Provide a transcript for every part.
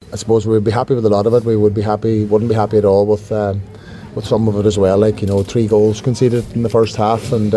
I suppose we would be happy with a lot of it. We wouldn't be happy at all with some of it as well. 3 goals conceded in the first half, and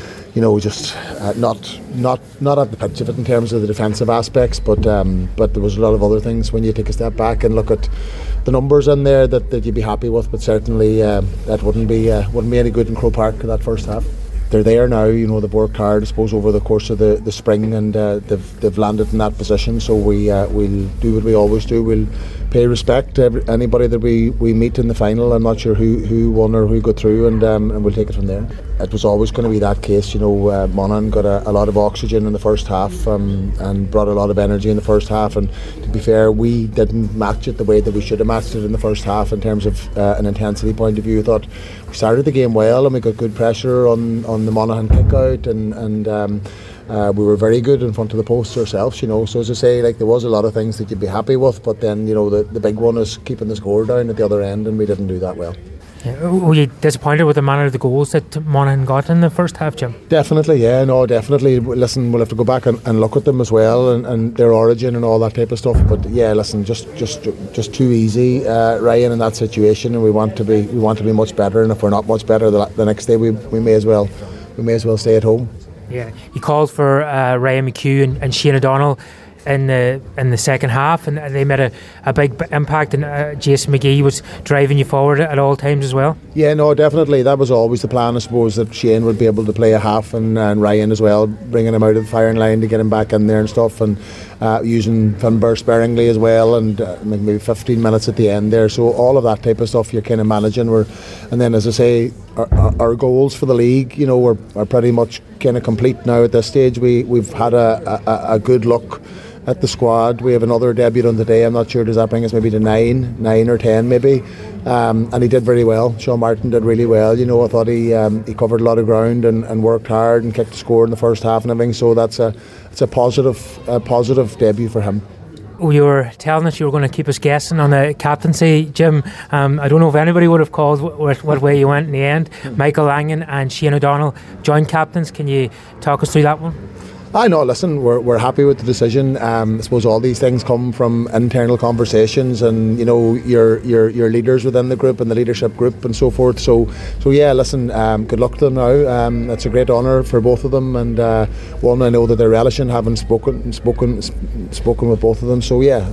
just not at the pitch of it in terms of the defensive aspects, but there was a lot of other things when you take a step back and look at the numbers in there that you'd be happy with, but certainly that wouldn't be any good in Croke Park that first half. They're there now, they've worked hard, I suppose, over the course of the spring, and they've landed in that position. So we'll do what we always do. We'll pay respect to anybody that we meet in the final. I'm not sure who won or who got through, and we'll take it from there. It was always going to be that case. Monaghan got a lot of oxygen in the first half, and brought a lot of energy in the first half. And to be fair, we didn't match it the way that we should have matched it in the first half in terms of an intensity point of view. I thought we started the game well, and we got good pressure on the Monaghan kick out, and we were very good in front of the post ourselves, So as I say, there was a lot of things that you'd be happy with, but then the big one is keeping the score down at the other end, and we didn't do that well. Yeah. Were you disappointed with the manner of the goals that Monaghan got in the first half, Jim? Definitely, definitely. Listen, we'll have to go back and look at them as well, and their origin and all that type of stuff. But yeah, listen, just too easy, Ryan, in that situation, and we want to be much better. And if we're not much better the next day, we may as well stay at home. Yeah, he called for Ryan McHugh and Shane O'Donnell in the second half, and they made a big impact, and Jason McGee was driving you forward at all times as well. Yeah, no, definitely. That was always the plan, I suppose, that Shane would be able to play a half, and Ryan as well, bringing him out of the firing line to get him back in there and stuff, and using Finbar sparingly as well, and maybe 15 minutes at the end there. So all of that type of stuff you're kind of managing. And then, as I say, our goals for the league, are pretty much kind of complete now at this stage. We've had a good look at the squad. We have another debut on today. I'm not sure, does that bring us maybe to 9 or 10 maybe, and he did very well. Sean Martin did really well. I thought he covered a lot of ground and worked hard and kicked the score in the first half and everything, so it's a positive debut for him. You were telling us you were going to keep us guessing on the captaincy, Jim. I don't know if anybody would have called what way you went in the end. Michael Langan and Shane O'Donnell joint captains. Can you talk us through that one? I know, listen, we're happy with the decision. I suppose all these things come from internal conversations, and your leaders within the group and the leadership group and so forth. So yeah, listen, good luck to them now. It's a great honour for both of them, and one, I know that they're relishing having spoken with both of them. So yeah.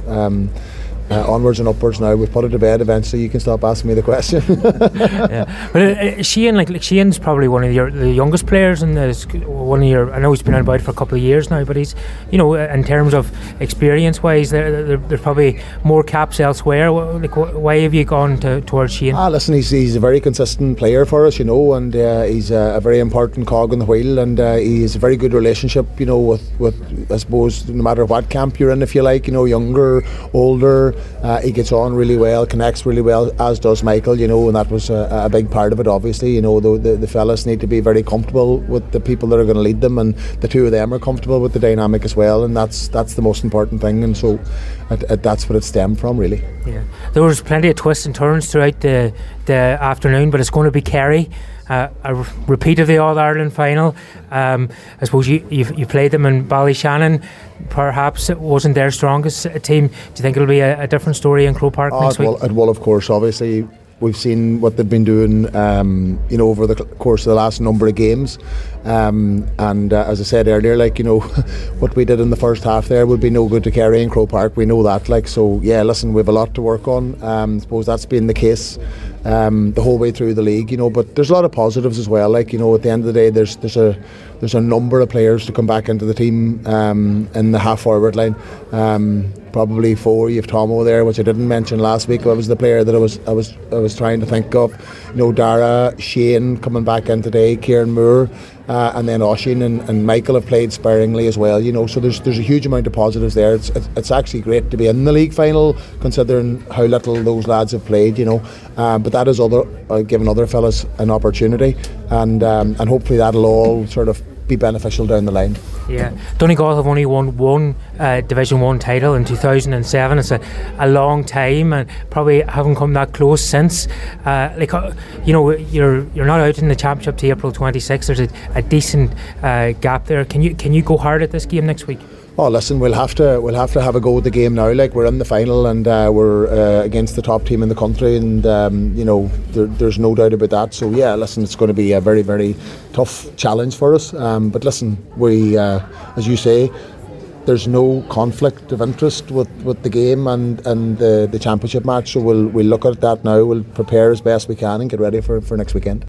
Onwards and upwards now. We've put it to bed. Eventually you can stop asking me the question. Yeah. But Shane, Shane's probably one of the youngest players, and one of your, I know he's been about for a couple of years now, but he's, in terms of experience wise, there's probably more caps elsewhere. Why have you gone towards Shane? Listen, he's a very consistent player for us, and he's a very important cog in the wheel, and he's a very good relationship, with I suppose no matter what camp you're in, if you like, younger, older. He gets on really well, connects really well, as does Michael, and that was a big part of it, obviously. The fellas need to be very comfortable with the people that are going to lead them, and the two of them are comfortable with the dynamic as well, and that's the most important thing, and so that's what it stemmed from, really. Yeah, there was plenty of twists and turns throughout the afternoon, but it's going to be Kerry. A repeat of the All-Ireland final. I suppose you played them in Ballyshannon. Perhaps it wasn't their strongest team. Do you think it'll be a different story in Croke Park next week? It will, of course. Obviously, we've seen what they've been doing over the course of the last number of games, and as I said earlier, what we did in the first half there would be no good to Kerry in Croke Park. We know that. So yeah, listen, we have a lot to work on. I suppose that's been the case the whole way through the league, but there's a lot of positives as well. At the end of the day, there's a number of players to come back into the team in the half forward line. Probably 4. You have Tomo there, which I didn't mention last week. That was the player that I was trying to think of. Dara, Shane coming back in today, Kieran Moore, and then Oisín and Michael have played sparingly as well. So there's a huge amount of positives there. It's actually great to be in the league final, considering how little those lads have played. But that is giving other fellas an opportunity, and hopefully that'll all sort of be beneficial down the line. Yeah, Donegal have only won one Division 1 title in 2007. It's a long time, and probably haven't come that close since. You're not out in the championship to April 26th. There's a decent gap there. Can you go hard at this game next week? Oh, listen, we'll have to have a go at the game now. Like, we're in the final, and we're against the top team in the country, and there's no doubt about that. So yeah, listen, it's going to be a very, very tough challenge for us. But listen, we, as you say, there's no conflict of interest with the game and the championship match. So we'll look at that now. We'll prepare as best we can and get ready for next weekend.